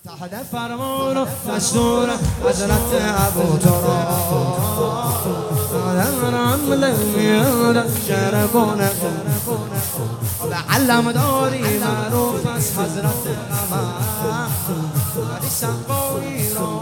تحت فرمان و دستور حضرت ابوتراب رمل میاد شربونه علم داری معروف از حضرت قمر ولی سقایی را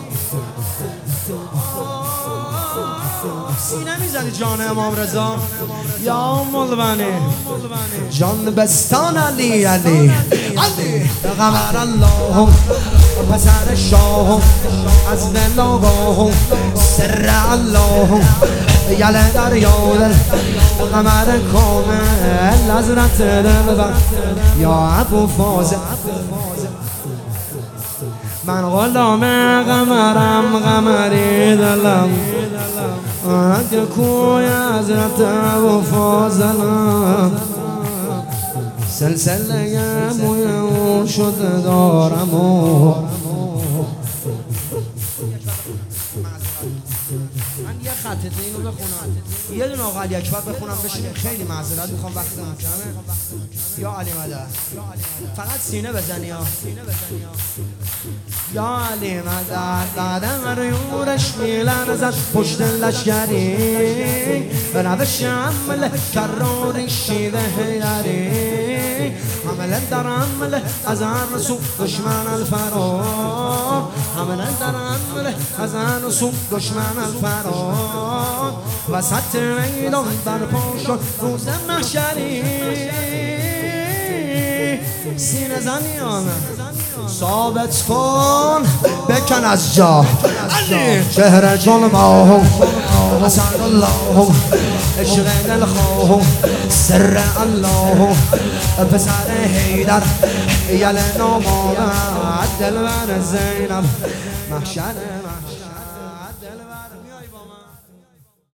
سینه میزنی جان امام رضا یا مولوانی جان بستان علی علی علی قمر الله پسر شاه از دل آگاه سر الله یله دریا دل قمر کامل حضرت دلبر یا ابو فاضل من غلام قمرم قمری دلم اگه کوی حضرت ابو فاضلم سلسله موی اون شده دارم من یه خط اینو بخونم یه دونه آقا علی اکبر بخونم بشینیم خیلی معذرت میخوام وقتمون کمه یا علی مدد فقط سینه بزنی یا علی مدد قدم ریورش میلن ازد پشت لشگری به روش عمل کراری شیده هیدری عمل در عمل از هر سو دشمن الفرار عمل در عمل از هر سو دشمن الفرار وسط میدان برپا شد روز محشری سینه زنیان ثابت کن بکن از جا چهره چون ماه حسن الله عشق دلخواه سر الله پسر حیدر یل نام آمد دلبر زینب محشر دلبر میای با من